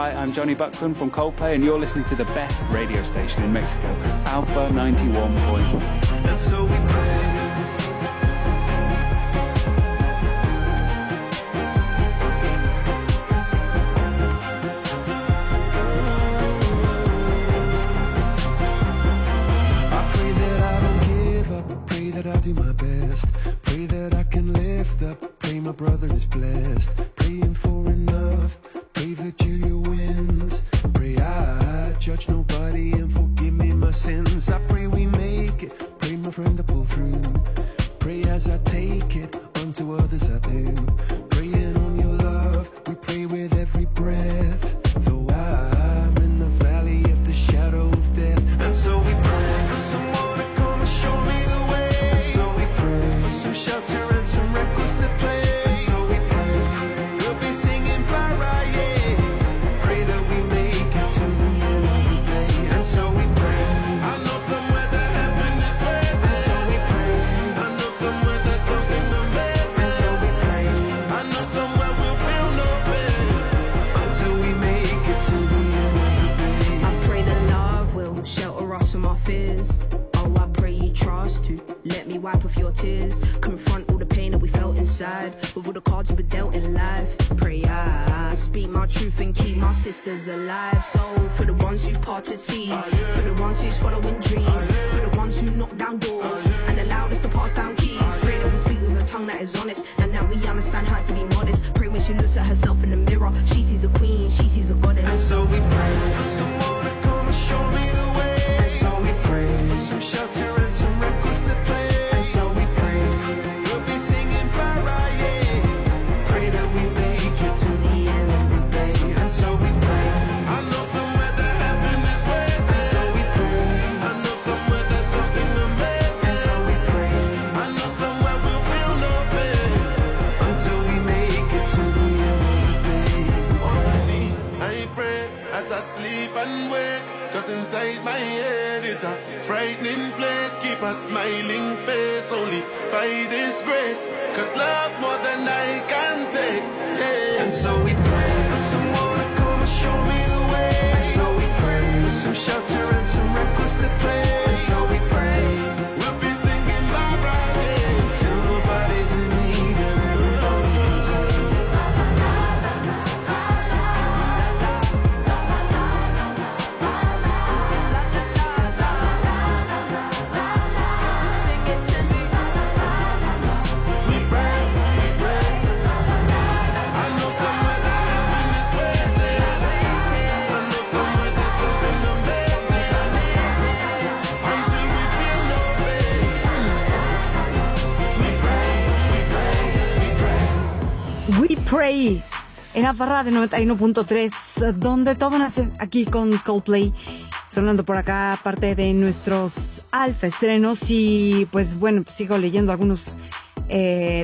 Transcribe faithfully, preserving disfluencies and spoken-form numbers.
Hi, I'm Johnny Buckland from Coldplay, and you're listening to the best radio station in Mexico, Alpha ninety-one point one. And so we pray. I'll do my best. Pray that I can lift up. Pray my brother is blessed. Praying for enough. Pray Virgilia wins. Pray I judge nobody and forgive me my sins. I pray we make it. Pray my friend to pull through. Pray as I take it. Unto others I do. Praying on your love. We pray with every breath. Though I'm in the valley of the shadow of death. And so we pray for someone to come and show me the way. So we pray for some shelter and some records to play. And so we pray we'll be singing Mariah. Pray that we make it to the end of the day. And so we pray. I know somewhere that heaven is waiting. And so we pray. I know somewhere there's something amazing. And so we pray. I know somewhere we'll feel no pain until we make it to the end of the day. I pray that love will shelter us from our fears. Oh, I pray you trust to let me wipe off your tears. Confront all the pain that we felt inside with all the cards we were dealt in life. Pray I speak my truth and keep my sisters alive. So for the ones who've parted seas, for the ones who's following dreams, for the ones who knock down doors and allowed us to pass down keys. Pray that we speak with a tongue that is honest and that we understand how to be modest. Pray when she looks at herself in the mirror, she sees a queen, she sees a goddess. And so we pray for someone to come and show me the way. And so we pray for some shelter and some records to play. And so we pray we'll be singing Mariah. Pray that we make it to the end of the day. And so we pray. I know somewhere that heaven is waiting. And so we pray. I know somewhere there's something amazing. And so we pray. I know somewhere we'll feel no pain until we make it to the end of the day. Honestly, I pray as I sleep and wake. Cause inside my head is a frightening place. Keep a smiling face only by this grace. Cause love more than I can take, yeah. And so we pray for someone to come and show me the way. And so we pray for some shelter and some records to play. And so we pray we'll be singing Mariah till nobody's in need and everybody can say. We Pray en Alpha Radio noventa y uno punto tres, donde todo nace, aquí con Coldplay, sonando por acá parte de nuestros Alpha estrenos. Y pues bueno, sigo leyendo algunos eh,